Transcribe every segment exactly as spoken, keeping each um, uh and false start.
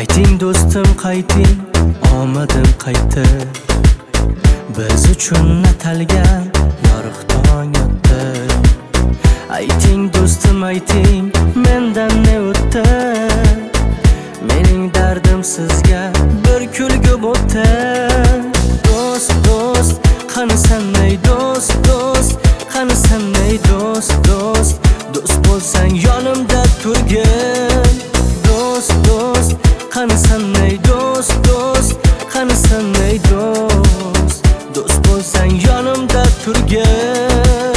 Qayting do'stim qayting, omadim qaytdi. Biz uchun atalgan yorug' tong otdi. Ayting do'stim ayting, mendan ne o'tdi? Mening dardim sizga bir kulgu bo'pti. Do'st do'st, qani sen ey do'st do'st, qani sen ey do'st do'st, do'st bo'lsang yonimda turgin. Do'st do'st, qani sen ey do'st do'st, qani sen ey do'st, do'st bo'lsang yonimda turgin.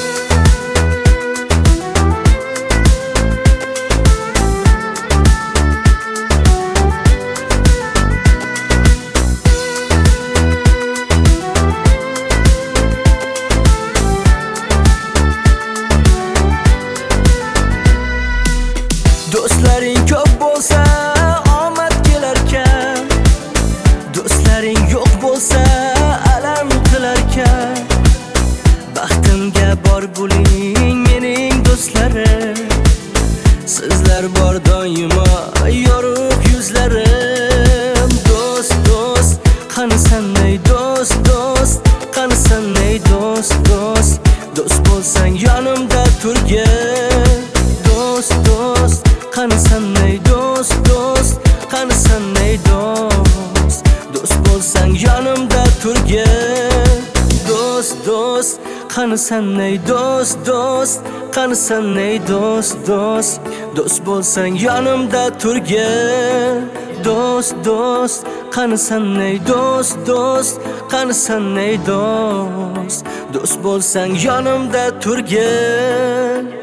Do'stlaring ko'p bo'lsa omad kelarkan, do'stlaring yo'q bo'lsa alam qilarkan. Baxtimga bor bo'ling mening do'stlarim, sizlar bor doimo yorug' yuzlarim. Do'st do'st, qani sen ey do'st do'st, qani sen ey do'st do'st, do'st bo'lsang yonimda turgin. Do'st do'st, qani sen ey do'st do'st, qani sen ey do'st, do'st bo'lsang yonimda turgin. Do'st do'st, qani sen ey do'st do'st, qani sen ey do'st do'st, do'st bo'lsang yonimda turgin. Do'st do'st, qani sen ey do'st do'st, qani sen ey do'st, do'st bo'lsang yonimda turgin.